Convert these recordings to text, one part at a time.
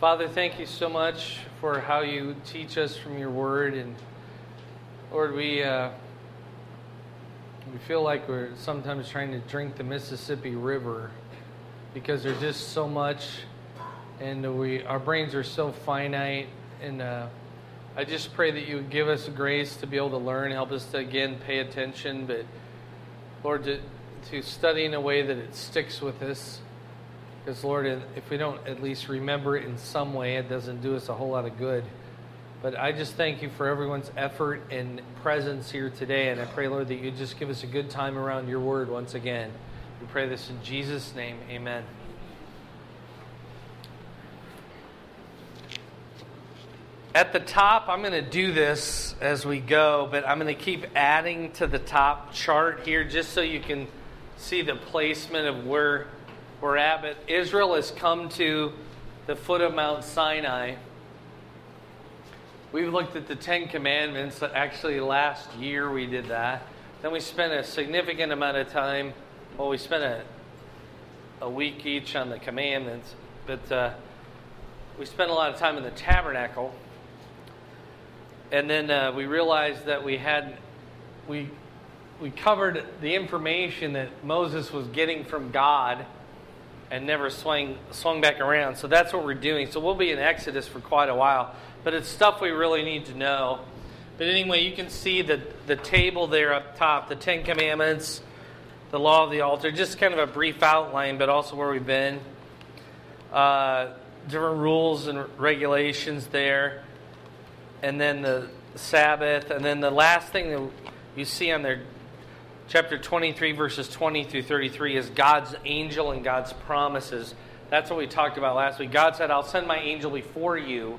Father, thank you so much for how you teach us from your word. And Lord, we feel like we're sometimes trying to drink the Mississippi River because there's just so much, and our brains are so finite. And I just pray that you would give us grace to be able to learn, help us to, again, pay attention. But Lord, to study in a way that it sticks with us. Because, Lord, if we don't at least remember it in some way, it doesn't do us a whole lot of good. But I just thank you for everyone's effort and presence here today. And I pray, Lord, that you just give us a good time around your word once again. We pray this in Jesus' name. Amen. At the top, I'm going to do this as we go, but I'm going to keep adding to the top chart here just so you can see the placement of where we're at. But Israel has come to the foot of Mount Sinai. We've looked at the Ten Commandments. Actually, last year we did that. Then we spent a significant amount of time. Well, we spent a week each on the commandments. But we spent a lot of time in the tabernacle. And then we realized that we covered the information that Moses was getting from God and never swung back around. So that's what we're doing. So we'll be in Exodus for quite a while. But it's stuff we really need to know. But anyway, you can see the table there up top, the Ten Commandments, the law of the altar, just kind of a brief outline, but also where we've been. Different rules and regulations there. And then the Sabbath. And then the last thing that you see on there, chapter 23, verses 20 through 33, is God's angel and God's promises. That's what we talked about last week. God said, I'll send my angel before you,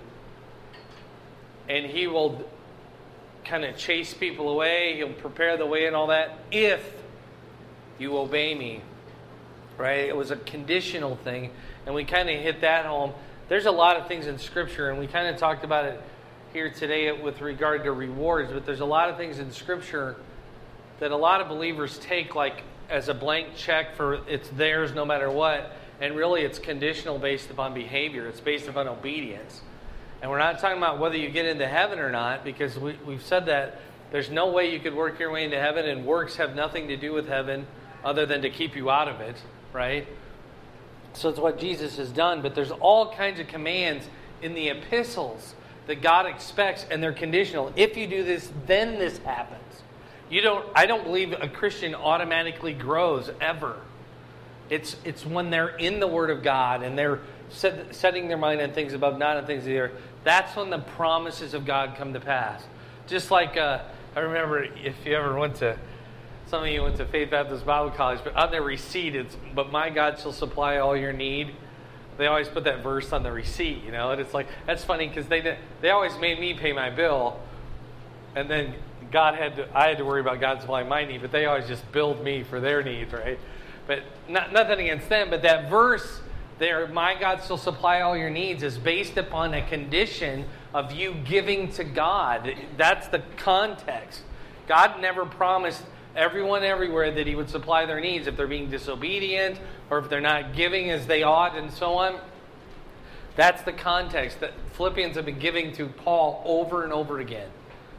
and he will kind of chase people away. He'll prepare the way and all that if you obey me. Right? It was a conditional thing, and we kind of hit that home. There's a lot of things in Scripture, and we kind of talked about it here today with regard to rewards, but there's a lot of things in Scripture that a lot of believers take like as a blank check for it's theirs no matter what, and really it's conditional based upon behavior. It's based upon obedience. And we're not talking about whether you get into heaven or not, because we've said that there's no way you could work your way into heaven, and works have nothing to do with heaven other than to keep you out of it, right? So it's what Jesus has done, but there's all kinds of commands in the epistles that God expects, and they're conditional. If you do this, then this happens. I don't believe a Christian automatically grows ever. It's when they're in the Word of God and they're setting their mind on things above, not on things of the earth. That's when the promises of God come to pass. Just like I remember, if you ever some of you went to Faith Baptist Bible College, but on their receipt it's, "But my God shall supply all your need." They always put that verse on the receipt, and it's like, that's funny because they always made me pay my bill, and then I had to worry about God supplying my need, but they always just billed me for their needs, right? But nothing against them, but that verse there, "My God shall supply all your needs," is based upon a condition of you giving to God. That's the context. God never promised everyone everywhere that he would supply their needs if they're being disobedient or if they're not giving as they ought and so on. That's the context that Philippians have been giving to Paul over and over again,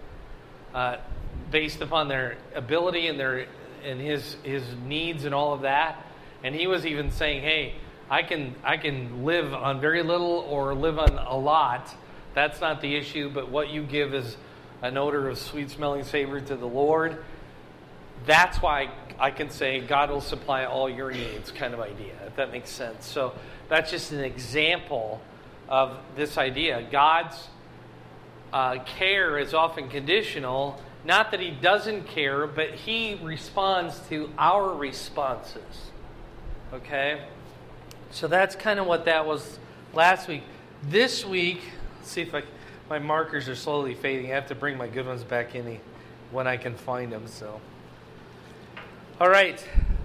based upon their ability and his needs and all of that. And he was even saying, "Hey, I can live on very little or live on a lot. That's not the issue, but what you give is an odor of sweet-smelling savor to the Lord." That's why I can say God will supply all your needs kind of idea, if that makes sense. So that's just an example of this idea. God's care is often conditional. Not that he doesn't care, but he responds to our responses. Okay? So that's kind of what that was last week. This week, let's see if my markers are slowly fading. I have to bring my good ones back in when I can find them. So, all right.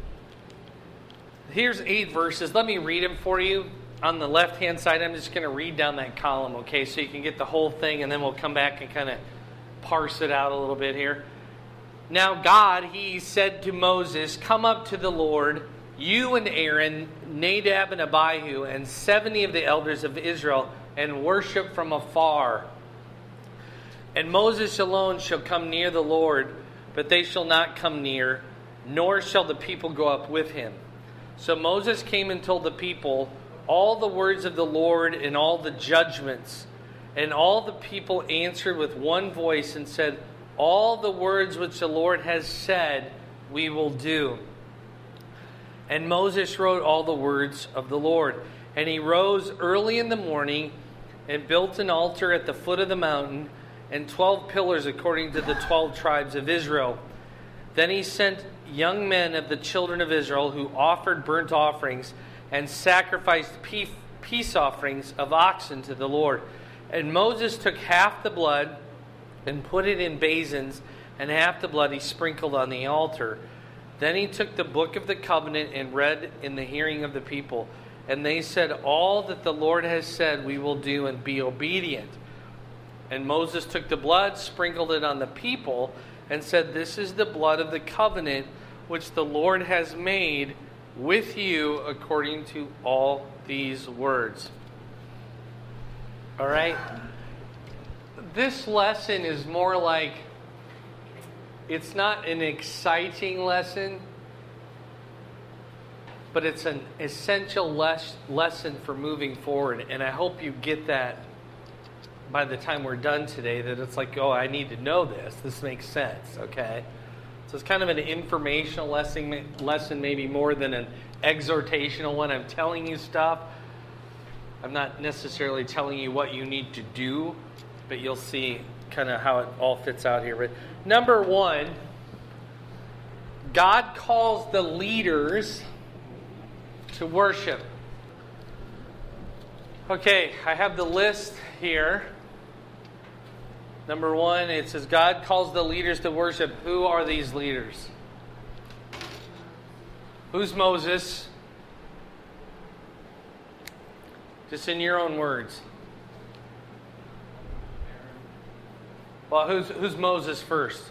Here's 8 verses. Let me read them for you. On the left-hand side, I'm just going to read down that column, okay, so you can get the whole thing, and then we'll come back and kind of parse it out a little bit here. Now God, he said to Moses, "Come up to the Lord, you and Aaron, Nadab and Abihu, and 70 of the elders of Israel, and worship from afar. And Moses alone shall come near the Lord, but they shall not come near, nor shall the people go up with him. So Moses came and told the people all the words of the Lord and all the judgments. And all the people answered with one voice and said, all the words which the Lord has said, we will do. And Moses wrote all the words of the Lord. And he rose early in the morning and built an altar at the foot of the mountain, and 12 pillars according to the 12 tribes of Israel. Then he sent young men of the children of Israel who offered burnt offerings and sacrificed peace offerings of oxen to the Lord. And Moses took half the blood and put it in basins, and half the blood he sprinkled on the altar. Then he took the book of the covenant and read in the hearing of the people. And they said, all that the Lord has said we will do, and be obedient. And Moses took the blood, sprinkled it on the people, and said, this is the blood of the covenant which the Lord has made with you according to all these words. All right? This lesson is more like, it's not an exciting lesson, but it's an essential lesson for moving forward. And I hope you get that by the time we're done today, that it's like, oh, I need to know this. This makes sense, okay? So it's kind of an informational lesson maybe more than an exhortational one. I'm telling you stuff. I'm not necessarily telling you what you need to do, but you'll see kind of how it all fits out here. But number one, God calls the leaders to worship. Okay, I have the list here. Number one, it says God calls the leaders to worship. Who are these leaders? Who's Moses? Just in your own words. Well, who's Moses first?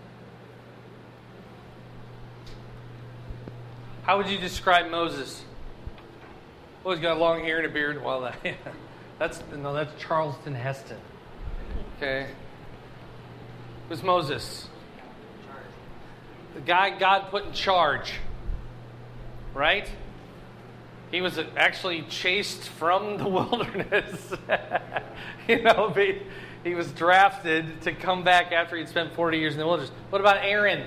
How would you describe Moses? Oh, he's got long hair and a beard. Well, that's Charleston Heston. Okay. Who's Moses? The guy God put in charge. Right? He was actually chased from the wilderness. He was drafted to come back after he'd spent 40 years in the wilderness. What about Aaron?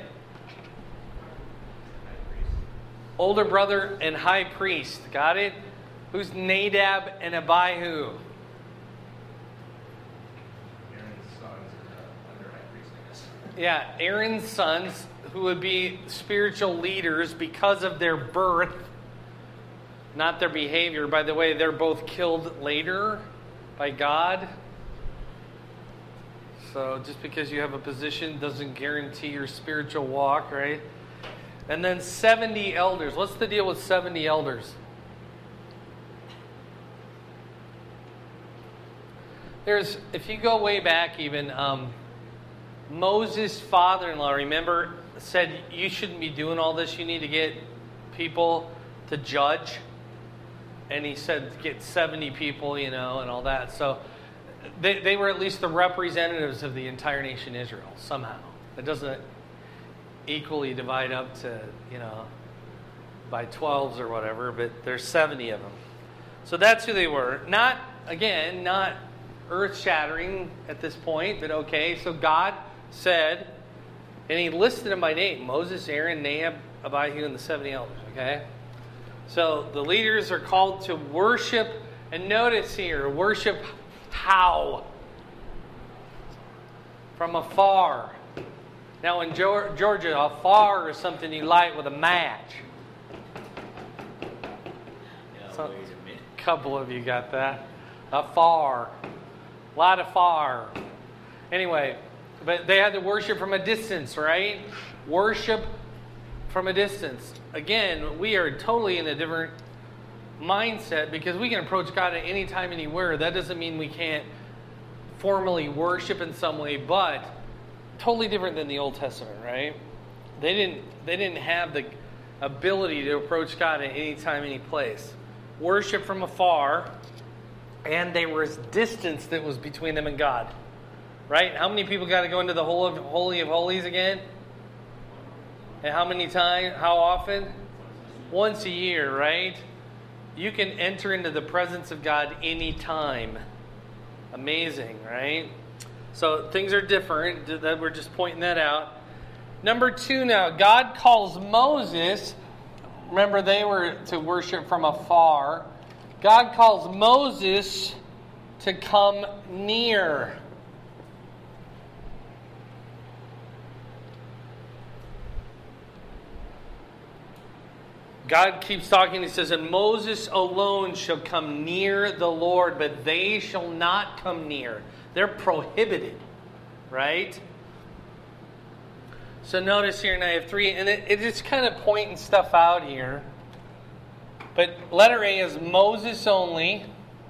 Older brother and high priest. Got it? Who's Nadab and Abihu? Yeah, Aaron's sons, who would be spiritual leaders because of their birth, not their behavior. By the way, they're both killed later by God. So just because you have a position doesn't guarantee your spiritual walk, right? And then 70 elders. What's the deal with 70 elders? If you go way back even, Moses' father-in-law, remember, said, you shouldn't be doing all this. You need to get people to judge. And he said, get 70 people, and all that. So they were at least the representatives of the entire nation Israel, somehow. It doesn't equally divide up to, by 12s or whatever, but there's 70 of them. So that's who they were. Not earth-shattering at this point, but okay. So God said, and he listed them by name: Moses, Aaron, Nadab, Abihu, and the 70 elders, okay? So the leaders are called to worship, and notice here, worship how? From afar. Now in Georgia, afar is something you light with a match. A couple of you got that. Afar. A lot of far. Anyway, but they had to worship from a distance, right? Worship from a distance. Again, we are totally in a different mindset because we can approach God at any time, anywhere. That doesn't mean we can't formally worship in some way, but totally different than the Old Testament, right? They didn't have ability to approach God at any time, any place. Worship from afar, and there was distance that was between them and God. Right? How many people got to go into the Holy of Holies again? And how many times? How often? Once a year, right? You can enter into the presence of God anytime. Amazing, right? So things are different. We're just pointing that out. Number 2 now. God calls Moses. Remember, they were to worship from afar. God calls Moses to come near. God keeps talking. He says, and Moses alone shall come near the Lord, but they shall not come near. They're prohibited, right? So notice here, and I have 3, and it's just kind of pointing stuff out here. But letter A is Moses only.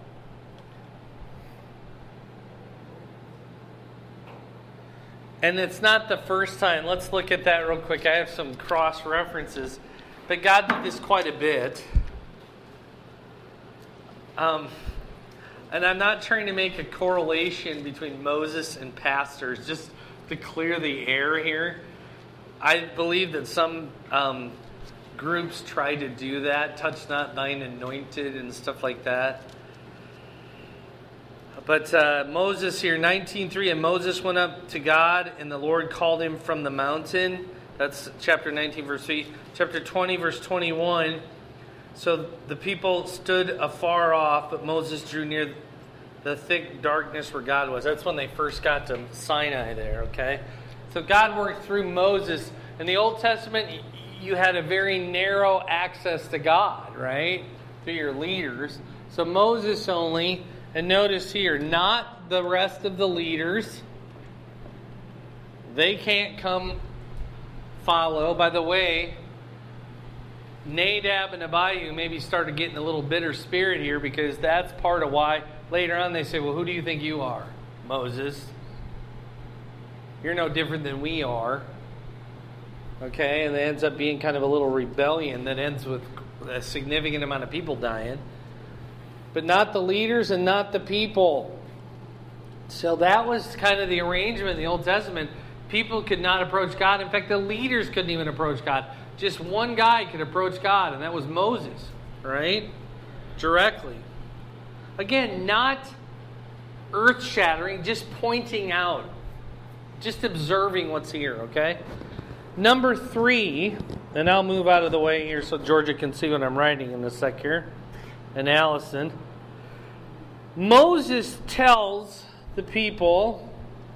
And it's not the first time. Let's look at that real quick. I have some cross references. But God did this quite a bit. And I'm not trying to make a correlation between Moses and pastors, just to clear the air here. I believe that some groups try to do that, touch not thine anointed and stuff like that. But Moses here, 19:3, and Moses went up to God, and the Lord called him from the mountain. That's chapter 19, verse 3. Chapter 20, verse 21. So the people stood afar off, but Moses drew near the thick darkness where God was. That's when they first got to Sinai there, okay? So God worked through Moses. In the Old Testament, you had a very narrow access to God, right? Through your leaders. So Moses only, and notice here, not the rest of the leaders. They can't come follow. By the way, Nadab and Abihu maybe started getting a little bitter spirit here, because that's part of why later on they say, well, who do you think you are? Moses. You're no different than we are. Okay, and it ends up being kind of a little rebellion that ends with a significant amount of people dying. But not the leaders and not the people. So that was kind of the arrangement in the Old Testament. People could not approach God. In fact, the leaders couldn't even approach God. Just one guy could approach God, and that was Moses, right? Directly. Again, not earth-shattering, just pointing out. Just observing what's here, okay? Number 3, and I'll move out of the way here so Georgia can see what I'm writing in a sec here, and Allison. Moses tells the people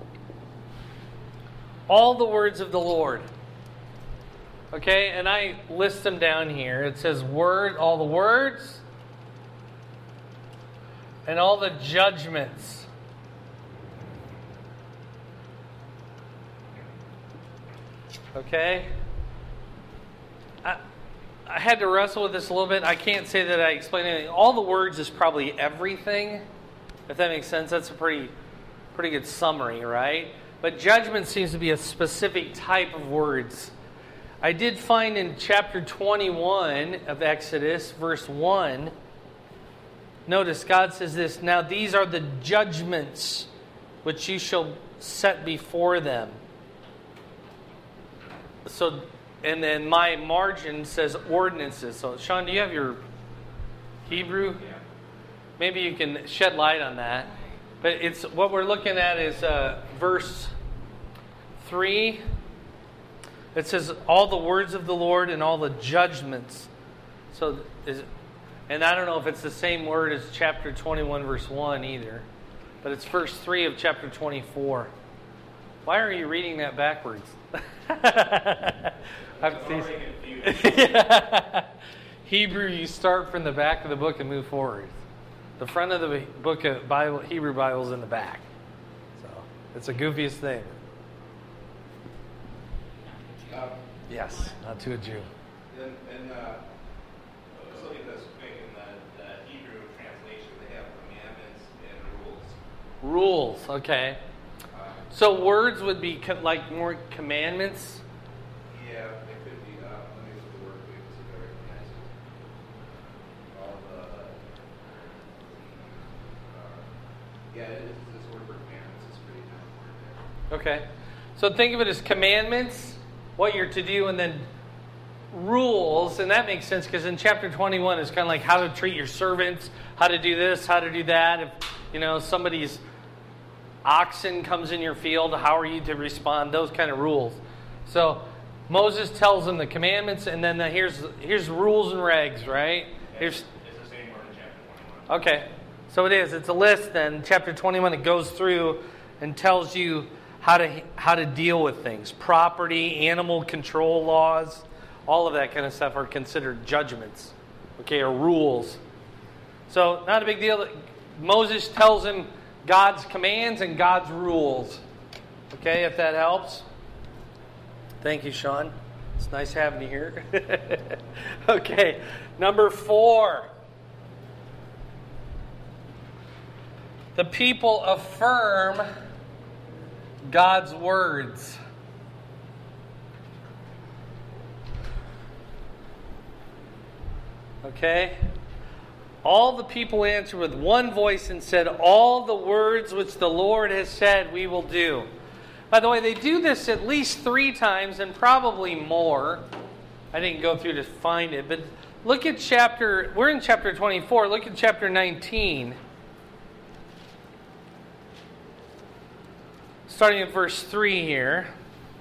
all the words of the Lord. Okay, and I list them down here. It says all the words and all the judgments. Okay? I had to wrestle with this a little bit. I can't say that I explained anything. All the words is probably everything. If that makes sense, that's a pretty good summary, right? But judgment seems to be a specific type of words. I did find in chapter 21 of Exodus, verse 1, notice God says this, now these are the judgments which you shall set before them. So, and then my margin says ordinances. So, Sean, do you have your Hebrew? Yeah. Maybe you can shed light on that. But it's what we're looking at is verse 3. It says all the words of the Lord and all the judgments. So, and I don't know if it's the same word as chapter 21, verse 1 either. But it's verse 3 of chapter 24. Why are you reading that backwards? Hebrew, you start from the back of the book and move forward. The front of the book of Bible, Hebrew Bible is in the back. So it's the goofiest thing. Yes, not to a Jew. And let's look at this quick. In the Hebrew translation, they have commandments and rules. Rules, okay. So words would be like more commandments? Yeah, they could be. Let me look at the word quick. Yeah, this word for commandments is pretty common word there. Okay. So think of it as commandments, what you're to do, and then rules. And that makes sense because in chapter 21, it's kind of like how to treat your servants, how to do this, how to do that. If, somebody's oxen comes in your field, how are you to respond? Those kind of rules. So Moses tells them the commandments, and then here's rules and regs, right? It's the same word in chapter 21. Okay. So it is. It's a list then. Chapter 21, it goes through and tells you how to deal with things. Property, animal control laws, all of that kind of stuff are considered judgments, okay, or rules. So not a big deal. Moses tells him God's commands and God's rules. Okay, if that helps. Thank you, Sean. It's nice having you here. Okay, number 4. The people affirm God's words. Okay? All the people answered with one voice and said, "All the words which the Lord has said we will do." By the way, they do this at least 3 times and probably more. I didn't go through to find it, but look at we're in chapter 24. Look at chapter 19. Starting at verse 3 here.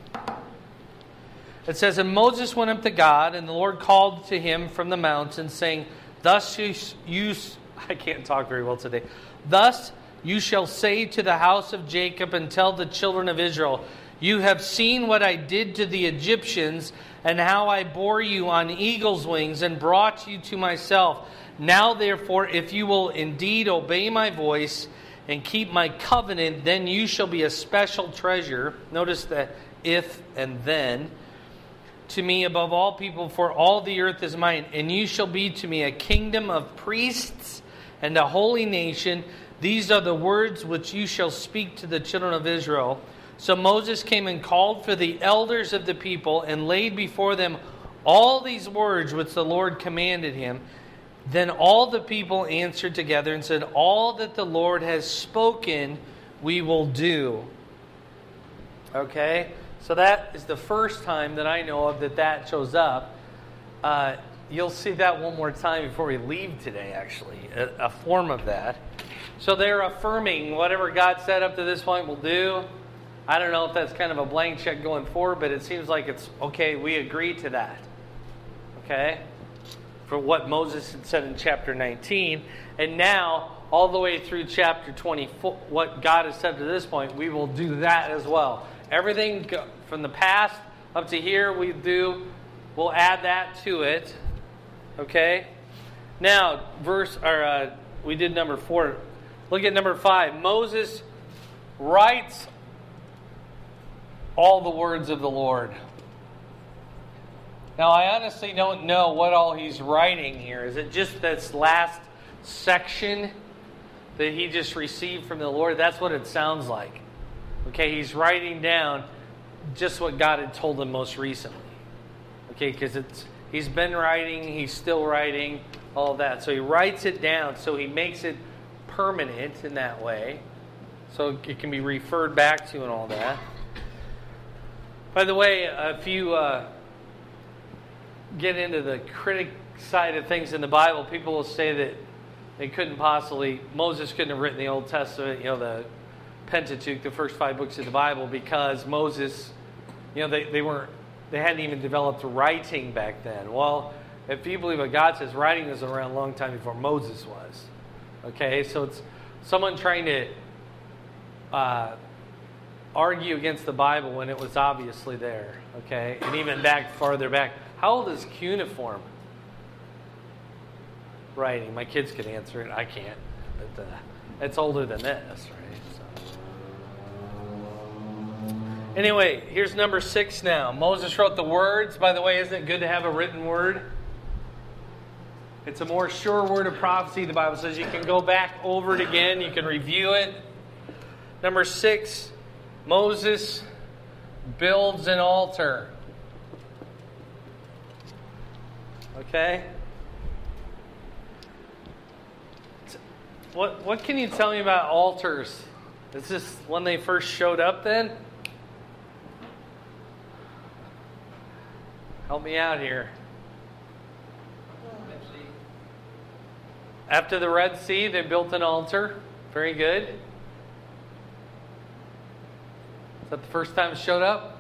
It says, "And Moses went up to God, and the Lord called to him from the mountain, saying, Thus you I can't talk very well today. Thus you shall say to the house of Jacob and tell the children of Israel, You have seen what I did to the Egyptians, and how I bore you on eagle's wings and brought you to myself. Now therefore, if you will indeed obey my voice and keep my covenant, then you shall be a special treasure." Notice the if and then. "To me above all people, for all the earth is mine. And you shall be to me a kingdom of priests and a holy nation. These are the words which you shall speak to the children of Israel." So Moses came and called for the elders of the people and laid before them all these words which the Lord commanded him. Then all the people answered together and said, "All that the Lord has spoken, we will do." Okay? So that is the first time that I know of that shows up. You'll see that one more time before we leave today, actually. A form of that. So they're affirming whatever God said up to this point will do. I don't know if that's kind of a blank check going forward, but it seems like it's okay, we agree to that. Okay? For what Moses had said in chapter 19. And now, all the way through chapter 24, what God has said to this point, we will do that as well. Everything from the past up to here, we'll add that to it. Okay? Now, we did number 4. Look at number 5. Moses writes all the words of the Lord. Now, I honestly don't know what all he's writing here. Is it just this last section that he just received from the Lord? That's what it sounds like. Okay, he's writing down just what God had told him most recently. Okay, because he's been writing, he's still writing, all of that. So he writes it down, so he makes it permanent in that way. So it can be referred back to and all that. By the way, if you get into the critic side of things in the Bible, people will say that Moses couldn't have written the Old Testament, the Pentateuch, the first 5 books of the Bible, because Moses, they hadn't even developed writing back then. Well, if you believe what God says, writing was around a long time before Moses was. Okay, so it's someone trying to argue against the Bible when it was obviously there. Okay, and even farther back. How old is cuneiform writing? My kids can answer it. I can't. But it's older than this, right? So. Anyway, here's number 6 now. Moses wrote the words. By the way, isn't it good to have a written word? It's a more sure word of prophecy. The Bible says you can go back over it again. You can review it. Number 6, Moses builds an altar. Okay? What can you tell me about altars? Is this when they first showed up then? Help me out here. After the Red Sea, they built an altar. Very good. Is that the first time it showed up?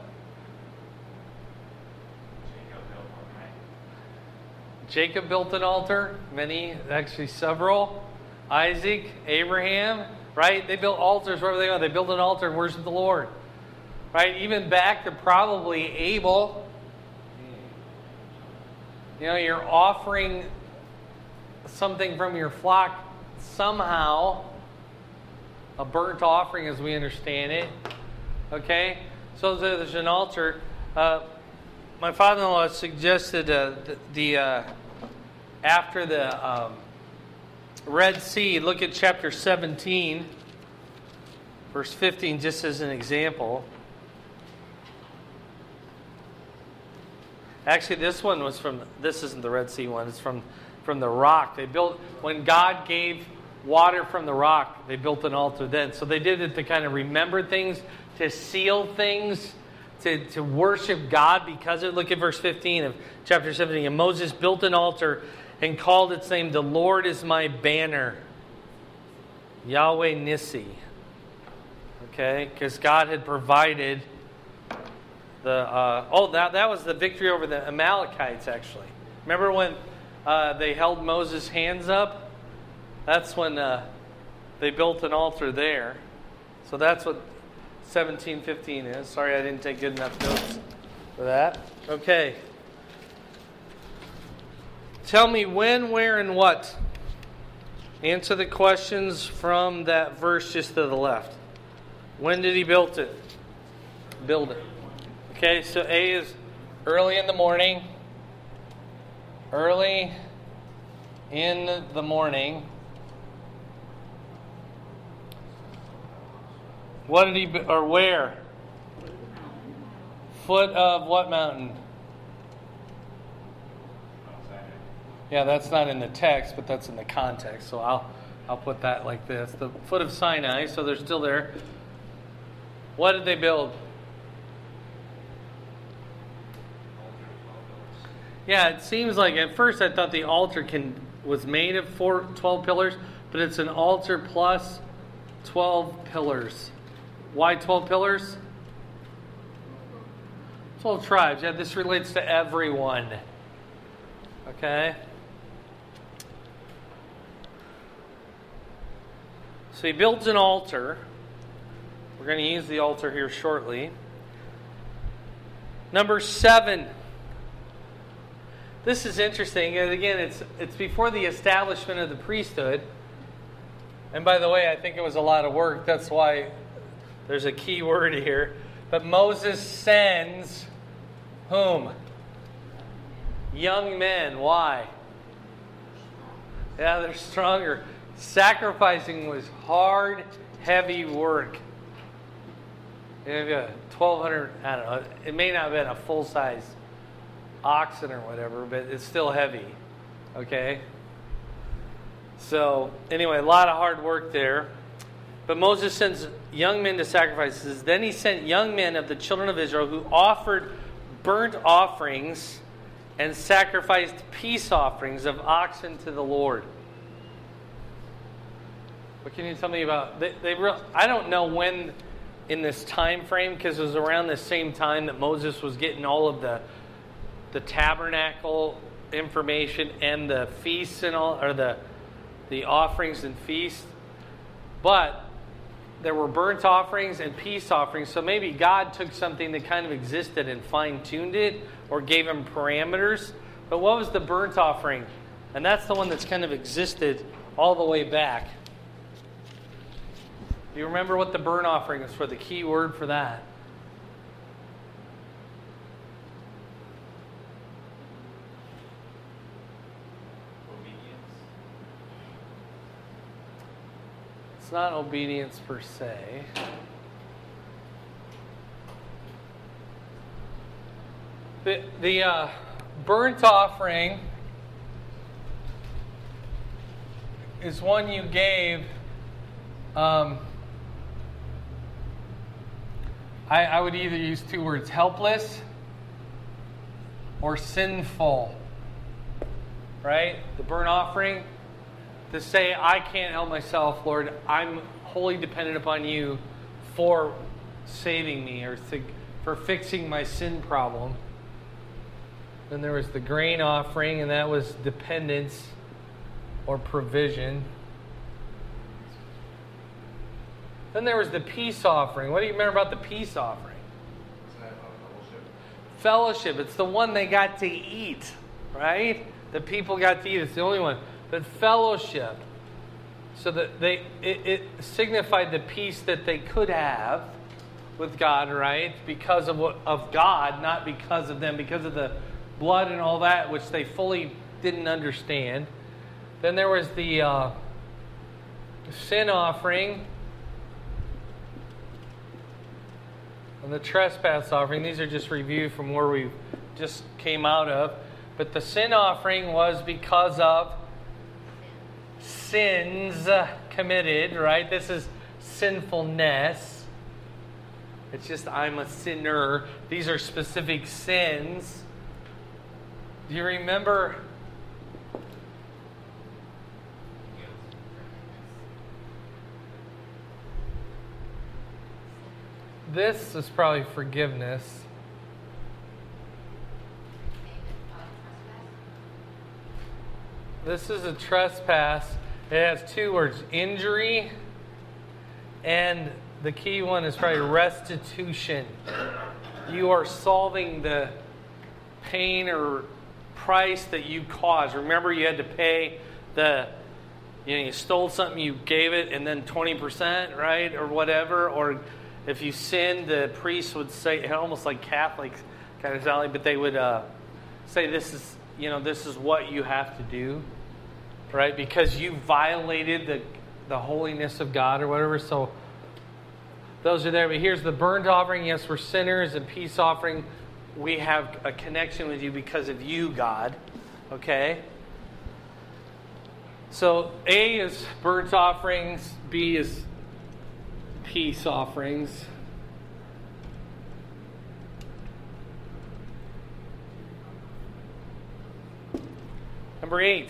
Jacob built an altar. Many, actually several. Isaac, Abraham, right? They built altars wherever they went. They built an altar and worshiped the Lord. Right? Even back to probably Abel. You know, you're offering something from your flock somehow. A burnt offering as we understand it. Okay? So there's an altar. My father-in-law suggested after the Red Sea, look at chapter 17, verse 15, just as an example. Actually, this isn't the Red Sea one, it's from the rock. They built, when God gave water from the rock, they built an altar then. So they did it to kind of remember things, to seal things, to worship God because of it. Look at verse 15 of chapter 17. And Moses built an altar and called its name, "The Lord is my banner." Yahweh Nissi. Okay? Because God had provided that was the victory over the Amalekites, actually. Remember when they held Moses' hands up? That's when they built an altar there. So that's what 17:15 is. Sorry I didn't take good enough notes for that. Okay. Tell me when, where, and what. Answer the questions from that verse just to the left. When did he build it? Okay, so A is early in the morning. Early in the morning. What did he, or where? Foot of what mountain? Yeah, that's not in the text, but that's in the context. So I'll put that like this. The foot of Sinai, so they're still there. What did they build? Yeah, it seems like at first I thought the altar was made of 12 pillars, but it's an altar plus 12 pillars. Why 12 pillars? 12 tribes. Yeah, this relates to everyone. Okay? So he builds an altar. We're going to use the altar here shortly. Number 7. This is interesting. And again, it's before the establishment of the priesthood. And by the way, I think it was a lot of work. That's why there's a key word here. But Moses sends whom? Young men. Why? Yeah, they're stronger. Sacrificing was hard, heavy work. You have 1,200, I don't know, it may not have been a full-size oxen or whatever, but it's still heavy. Okay? So, anyway, a lot of hard work there. But Moses sends young men to sacrifices. Then he sent young men of the children of Israel who offered burnt offerings and sacrificed peace offerings of oxen to the Lord. What can you tell me about? I don't know when in this time frame, because it was around the same time that Moses was getting all of the tabernacle information and the feasts and all, or the offerings and feasts. But there were burnt offerings and peace offerings, so maybe God took something that kind of existed and fine-tuned it or gave him parameters. But what was the burnt offering? And that's the one that's kind of existed all the way back. Do you remember what the burnt offering is for? The key word for that? It's not obedience per se. The burnt offering is one you gave. I would either use two words, helpless or sinful. Right? The burnt offering. To say, I can't help myself, Lord. I'm wholly dependent upon you for saving me or for fixing my sin problem. Then there was the grain offering, and that was dependence or provision. Then there was the peace offering. What do you remember about the peace offering? Isn't that about fellowship? Fellowship. It's the one they got to eat, right? The people got to eat. It's the only one. But fellowship. So that it signified the peace that they could have with God, right? Because of God, not because of them, because of the blood and all that, which they fully didn't understand. Then there was the sin offering and the trespass offering. These are just review from where we just came out of. But the sin offering was because of sins committed, right? This is sinfulness. It's just, I'm a sinner. These are specific sins. Do you remember? This is probably forgiveness. This is a trespass. It has two words, injury, and the key one is probably restitution. You are solving the pain or price that you caused. Remember, you had to pay you stole something, you gave it, and then 20%, right, or whatever. Or if you sinned, the priest would say, almost like Catholic kind of style, but they would say, this is what you have to do, right, because you violated the holiness of God or whatever. So those are there. But here's the burnt offering. Yes, we're sinners. And peace offering, we have a connection with you because of you, God. Okay? So A is burnt offerings. B is peace offerings. Number 8.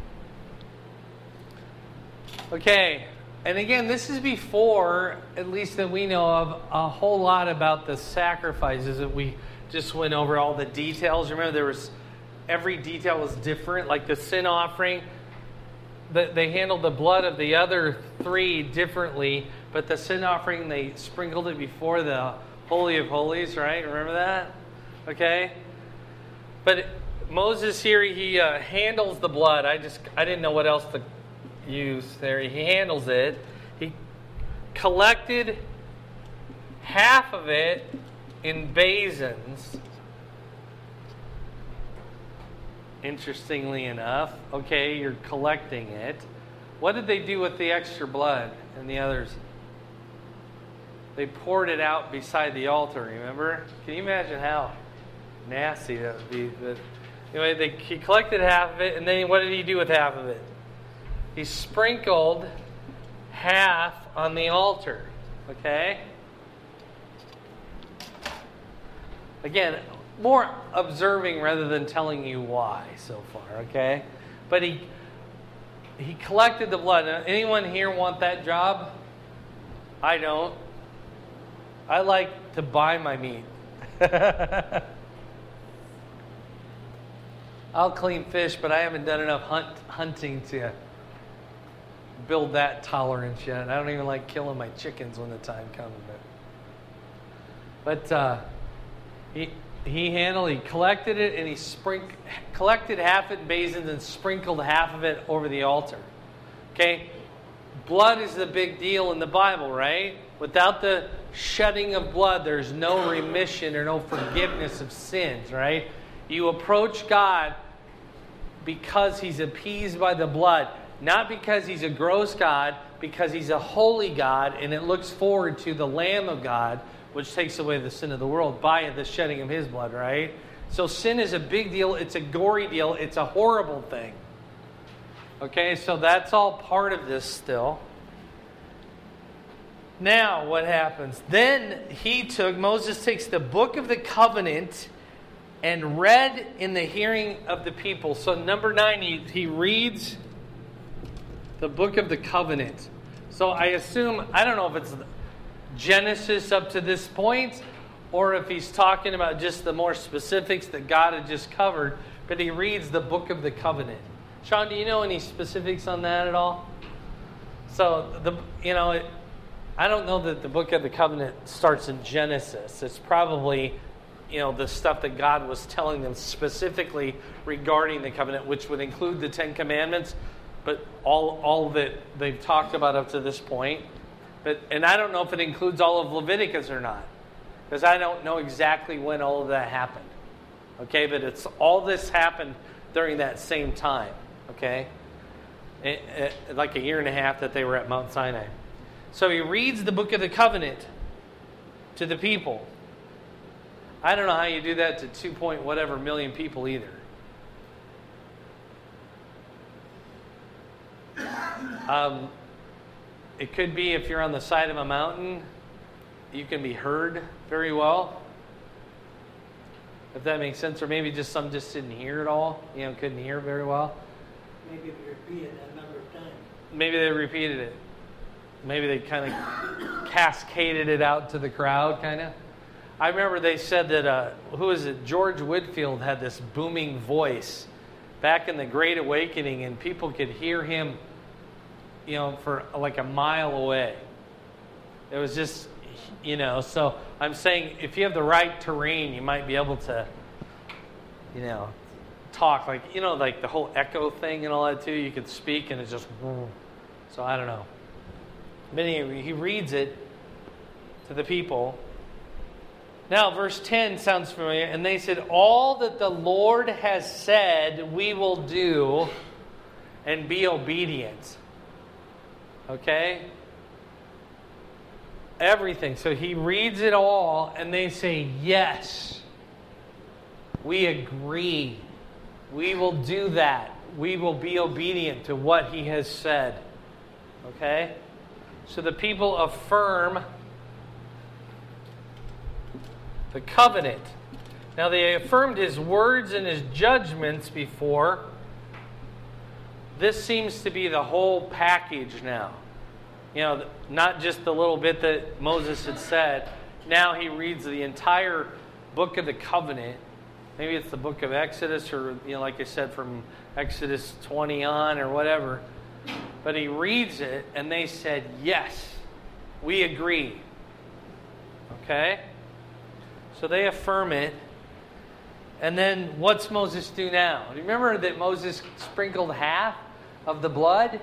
Okay. And again, this is before, at least that we know of, a whole lot about the sacrifices that we just went over, all the details. Remember, every detail was different. Like the sin offering, they handled the blood of the other 3 differently. But the sin offering, they sprinkled it before the Holy of Holies, right? Remember that? Okay? But Moses here, he handles the blood. I didn't know what else to use there. He handles it. He collected half of it in basins. Interestingly enough, okay, you're collecting it. What did they do with the extra blood and the others? They poured it out beside the altar, remember? Can you imagine how nasty that would be? But anyway, he collected half of it, and then what did he do with half of it? He sprinkled half on the altar. Okay? Again, more observing rather than telling you why so far, okay? But he collected the blood. Now, anyone here want that job? I don't. I like to buy my meat. I'll clean fish, but I haven't done enough hunting to build that tolerance yet. I don't even like killing my chickens when the time comes. But he collected it, and he collected half it in basins and sprinkled half of it over the altar. Okay? Blood is the big deal in the Bible, right? Without the shedding of blood, there's no remission or no forgiveness of sins, right? You approach God because he's appeased by the blood. Not because he's a gross God, because he's a holy God, and it looks forward to the Lamb of God, which takes away the sin of the world by the shedding of his blood, right? So sin is a big deal. It's a gory deal. It's a horrible thing. Okay, so that's all part of this still. Now, what happens? Then Moses takes the book of the covenant and read in the hearing of the people. So number 9, he reads the book of the covenant. So I assume, I don't know if it's Genesis up to this point, or if he's talking about just the more specifics that God had just covered, but he reads the book of the covenant. Sean, do you know any specifics on that at all? So, I don't know that the book of the covenant starts in Genesis. It's probably, the stuff that God was telling them specifically regarding the covenant, which would include the 10 Commandments, but all that they've talked about up to this point. And I don't know if it includes all of Leviticus or not, because I don't know exactly when all of that happened. Okay, but all this happened during that same time. Okay, like a year and a half that they were at Mount Sinai. So he reads the book of the covenant to the people. I don't know how you do that to 2 million people either. It could be if you're on the side of a mountain, you can be heard very well. If that makes sense. Or maybe just some just didn't hear it all. Couldn't hear very well. Maybe they repeated that a number of times. Maybe they repeated it. Maybe they kind of cascaded it out to the crowd, kind of. I remember they said that, George Whitefield had this booming voice back in the Great Awakening, and people could hear him, for like a mile away. It was just, so I'm saying if you have the right terrain, you might be able to, talk, like the whole echo thing and all that too. You could speak and it's just, so I don't know. But anyway, he reads it to the people. Now, verse 10 sounds familiar. And they said, all that the Lord has said we will do and be obedient. Okay? Everything. So he reads it all and they say, yes, we agree. We will do that. We will be obedient to what he has said. Okay? So the people affirm the covenant. Now they affirmed his words and his judgments before. This seems to be the whole package now. Not just the little bit that Moses had said. Now he reads the entire book of the covenant. Maybe it's the book of Exodus, or like I said, from Exodus 20 on or whatever. But he reads it and they said, yes, we agree. Okay? So they affirm it. And then what's Moses do now? Do you remember that Moses sprinkled half of the blood?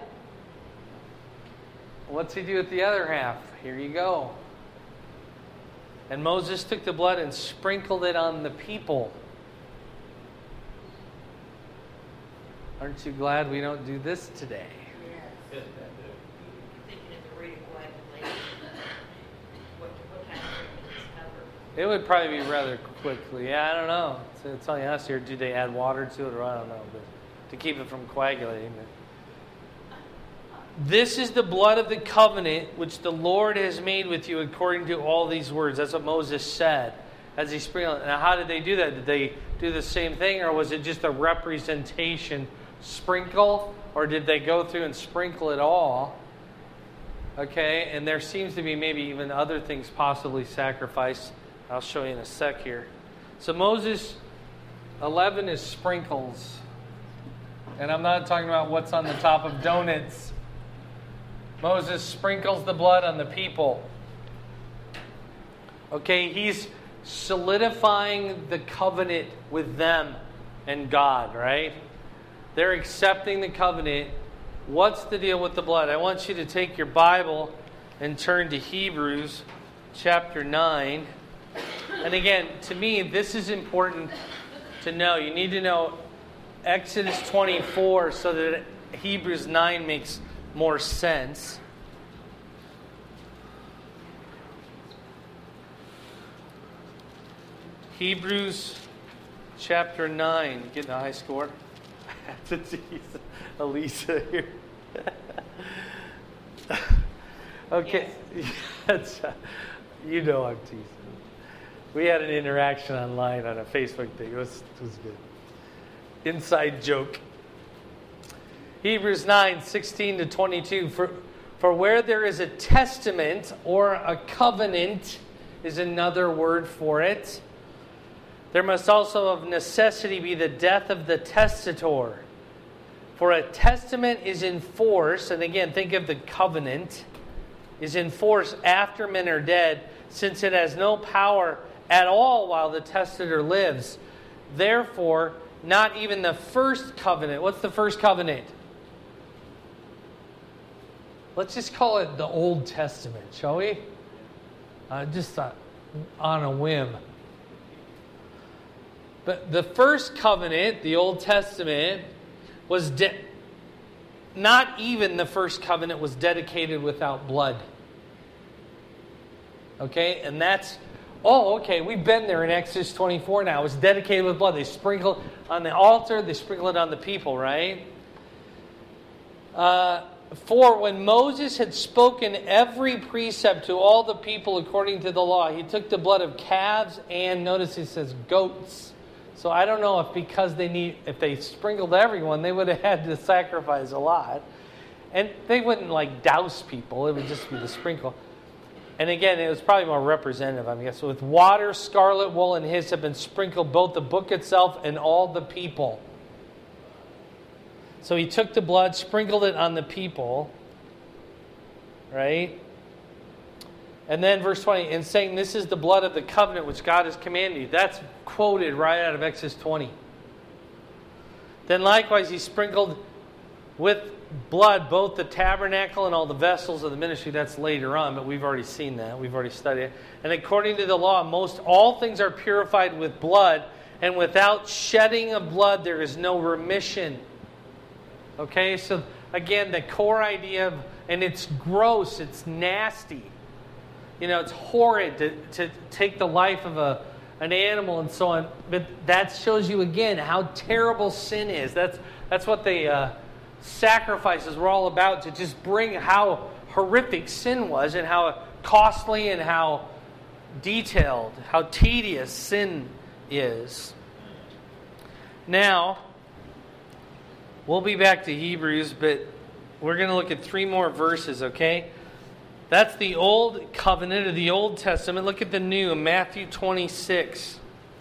What's he do with the other half? Here you go. And Moses took the blood and sprinkled it on the people. Aren't you glad we don't do this today? Yes. Thinking of the rate of coagulation, what kind of treatment is covered? It would probably be rather quickly. Yeah, I don't know. It's only us here. Do they add water to it, or I don't know, but to keep it from coagulating. This is the blood of the covenant which the Lord has made with you according to all these words. That's what Moses said as he sprinkled. Now, how did they do that? Did they do the same thing, or was it just a representation sprinkle, or did they go through and sprinkle it all? Okay, and there seems to be maybe even other things possibly sacrificed. I'll show you in a sec here. So Moses 11 is sprinkles. And I'm not talking about what's on the top of donuts. Moses sprinkles the blood on the people. Okay, he's solidifying the covenant with them and God, right? They're accepting the covenant. What's the deal with the blood? I want you to take your Bible and turn to Hebrews chapter 9. And again, to me, this is important to know. You need to know Exodus 24 so that Hebrews 9 makes more sense. Hebrews chapter 9. Getting a high score. to tease Elisa here. Okay. Yes. You know I'm teasing. We had an interaction online on a Facebook thing. It was good. Inside joke. Hebrews 9:16-22. For where there is a testament or a covenant is another word for it, there must also of necessity be the death of the testator. For a testament is in force, and again, think of the covenant, is in force after men are dead, since it has no power at all while the testator lives. Therefore, not even the first covenant. What's the first covenant? Let's just call it the Old Testament, shall we? Just on a whim. But the first covenant, the Old Testament, was not even the first covenant was dedicated without blood. Okay? And that's, we've been there in Exodus 24 now. It was dedicated with blood. They sprinkled on the altar, they sprinkled it on the people, right? For when Moses had spoken every precept to all the people according to the law, he took the blood of calves and, notice it says goats. So I don't know if they sprinkled everyone, they would have had to sacrifice a lot. And they wouldn't douse people, it would just be the sprinkle. And again, it was probably more representative, I guess. So with water, scarlet wool, and hyssop, and sprinkled both the book itself and all the people. So he took the blood, sprinkled it on the people, right? And then verse 20, and saying, this is the blood of the covenant which God has commanded you. That's quoted right out of Exodus 20. Then likewise he sprinkled with blood both the tabernacle and all the vessels of the ministry. That's later on, but we've already seen that. We've already studied it. And according to the law, all things are purified with blood, and without shedding of blood there is no remission. Okay, so again, the core idea and it's gross, it's nasty. It's horrid to take the life of an animal and so on. But that shows you again how terrible sin is. That's what the sacrifices were all about, to just bring how horrific sin was and how costly and how detailed, how tedious sin is. Now, we'll be back to Hebrews, but we're going to look at 3 more verses, okay? That's the Old Covenant or the Old Testament. Look at the New, Matthew 26.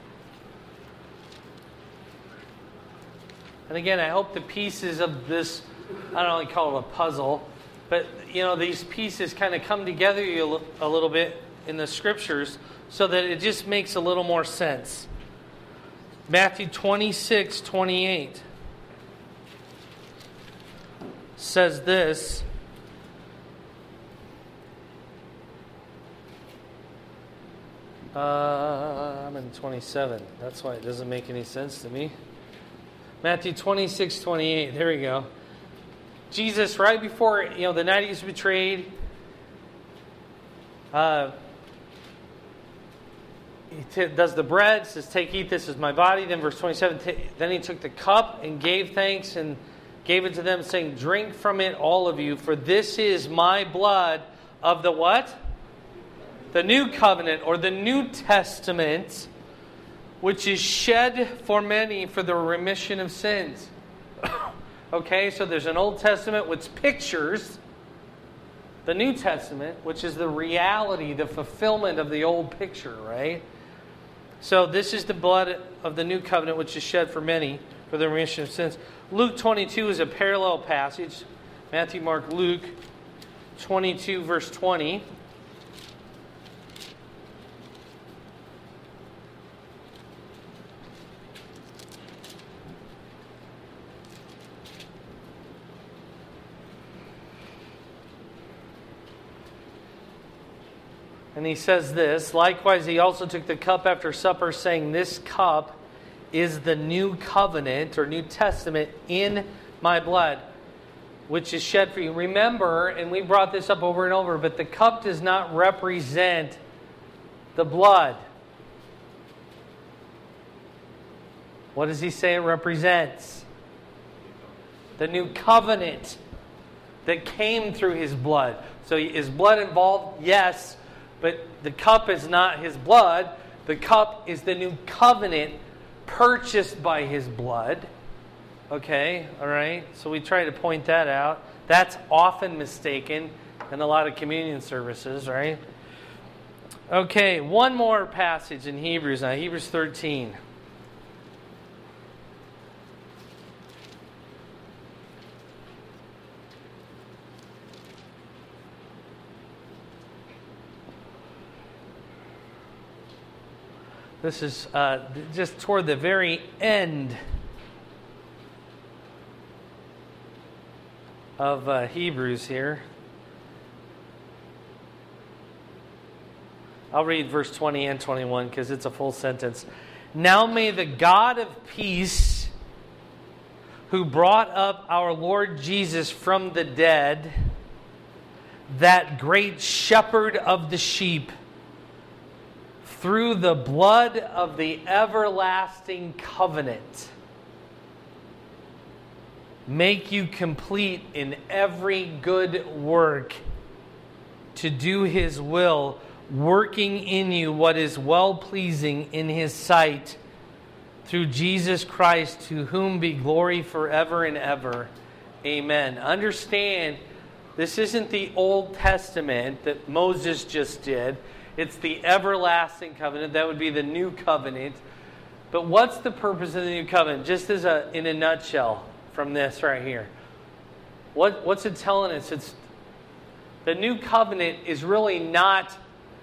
And again, I hope the pieces of this, I don't really call it a puzzle, but these pieces kind of come together a little bit in the Scriptures so that it just makes a little more sense. Matthew 26:28 says this. I'm in 27. That's why it doesn't make any sense to me. Matthew 26:28. There we go. Jesus, right before the night he was betrayed, he does the bread, says, "Take, eat, this is my body." Then verse 27. Then he took the cup and gave thanks and gave it to them, saying, "Drink from it, all of you, for this is my blood of the" what? The new covenant or the New Testament, which is shed for many for the remission of sins. Okay, so there's an Old Testament which pictures the New Testament, which is the reality, the fulfillment of the old picture, right? So this is the blood of the new covenant, which is shed for many for the remission of sins. Luke 22 is a parallel passage. Matthew, Mark, Luke 22, verse 20. And he says this, likewise he also took the cup after supper, saying, "This cup is the new covenant," or New Testament, "in my blood, which is shed for you." Remember, and we brought this up over and over, but the cup does not represent the blood. What does he say it represents? The new covenant that came through his blood. So is blood involved? Yes. But the cup is not his blood. The cup is the new covenant purchased by his blood. Okay, all right? So we try to point that out. That's often mistaken in a lot of communion services, right? Okay, one more passage in Hebrews now, Hebrews 13. This is just toward the very end of Hebrews here. I'll read verse 20 and 21 because it's a full sentence. Now may the God of peace, who brought up our Lord Jesus from the dead, that great shepherd of the sheep, through the blood of the everlasting covenant, make you complete in every good work to do his will, working in you what is well-pleasing in his sight, through Jesus Christ, to whom be glory forever and ever. Amen. Understand, this isn't the Old Testament that Moses just did. It's the everlasting covenant. That would be the new covenant. But what's the purpose of the new covenant? Just as in a nutshell from this right here. What's it telling us? It's the new covenant is really not,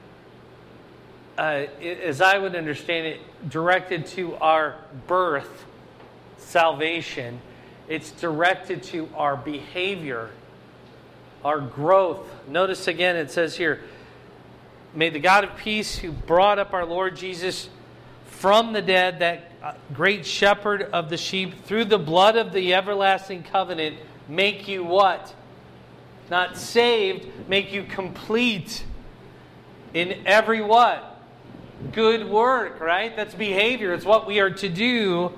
as I would understand it, directed to our birth, salvation. It's directed to our behavior, our growth. Notice again, it says here, may the God of peace, who brought up our Lord Jesus from the dead, that great shepherd of the sheep, through the blood of the everlasting covenant, make you what? Not saved, make you complete in every what? Good work, right? That's behavior. It's what we are to do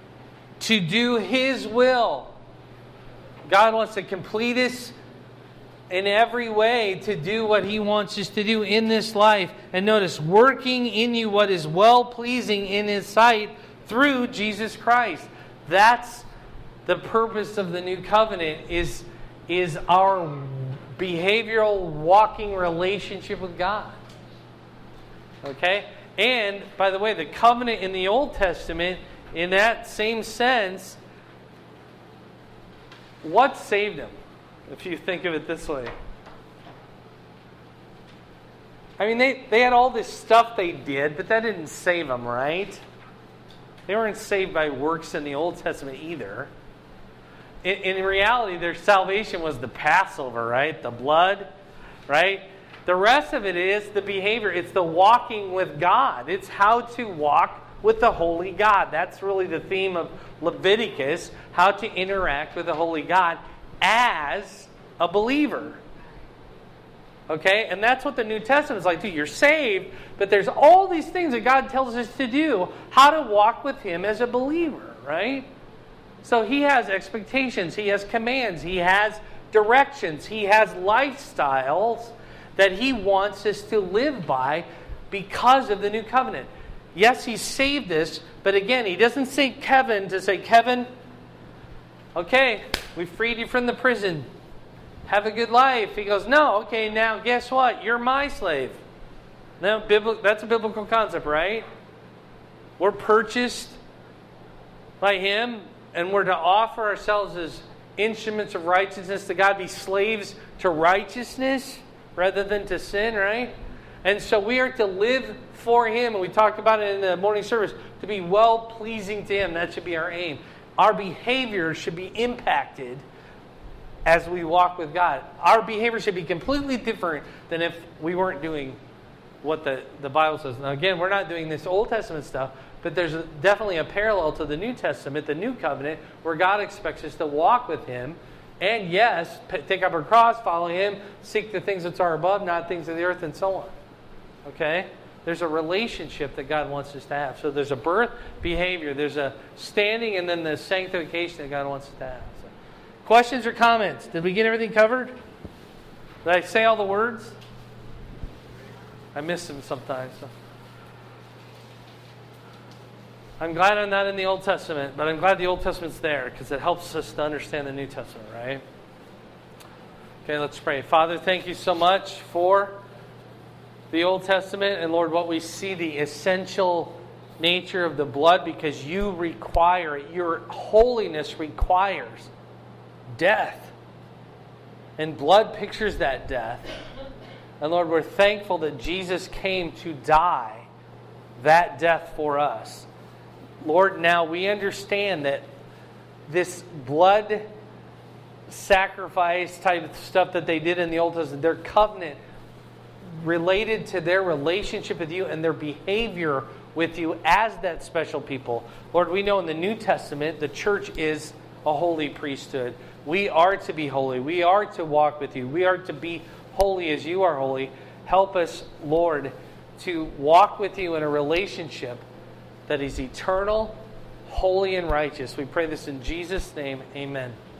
his will. God wants to complete us in every way to do what he wants us to do in this life. And notice, working in you what is well-pleasing in his sight through Jesus Christ. That's the purpose of the new covenant, is our behavioral walking relationship with God. Okay? And, by the way, the covenant in the Old Testament, in that same sense, what saved them? If you think of it this way. I mean, they had all this stuff they did, but that didn't save them, right? They weren't saved by works in the Old Testament either. In reality, their salvation was the Passover, right? The blood, right? The rest of it is the behavior. It's the walking with God. It's how to walk with the holy God. That's really the theme of Leviticus, how to interact with the holy God as a believer. Okay? And that's what the New Testament is like too. You're saved, but there's all these things that God tells us to do, how to walk with him as a believer, right? So he has expectations, he has commands, he has directions, he has lifestyles that he wants us to live by because of the new covenant. Yes, he saved us, but again, he doesn't say Kevin to say, Kevin, okay, we freed you from the prison. Have a good life. He goes, no, okay, now guess what? You're my slave. Now, that's a biblical concept, right? We're purchased by him, and we're to offer ourselves as instruments of righteousness to God, be slaves to righteousness rather than to sin, right? And so we are to live for him, and we talked about it in the morning service, to be well-pleasing to him. That should be our aim. Our behavior should be impacted as we walk with God. Our behavior should be completely different than if we weren't doing what the Bible says. Now again, we're not doing this Old Testament stuff, but there's definitely a parallel to the New Testament, the New Covenant, where God expects us to walk with him. And yes, take up our cross, follow him, seek the things that are above, not things of the earth, and so on. Okay? There's a relationship that God wants us to have. So there's a birth, behavior, there's a standing, and then the sanctification that God wants us to have. So Questions or comments? Did we get everything covered? Did I say all the words? I miss them sometimes. So. I'm glad I'm not in the Old Testament, but I'm glad the Old Testament's there because it helps us to understand the New Testament, right? Okay, let's pray. Father, thank you so much for the Old Testament. And Lord, what we see, the essential nature of the blood, because you require it. Your holiness requires death. And blood pictures that death. And Lord, we're thankful that Jesus came to die that death for us. Lord, now we understand that this blood sacrifice type of stuff that they did in the Old Testament, their covenant related to their relationship with you and their behavior with you as that special people. Lord, we know in the New Testament the church is a holy priesthood. We are to be holy. We are to walk with you. We are to be holy as you are holy. Help us, Lord, to walk with you in a relationship that is eternal, holy, and righteous. We pray this in Jesus' name. Amen.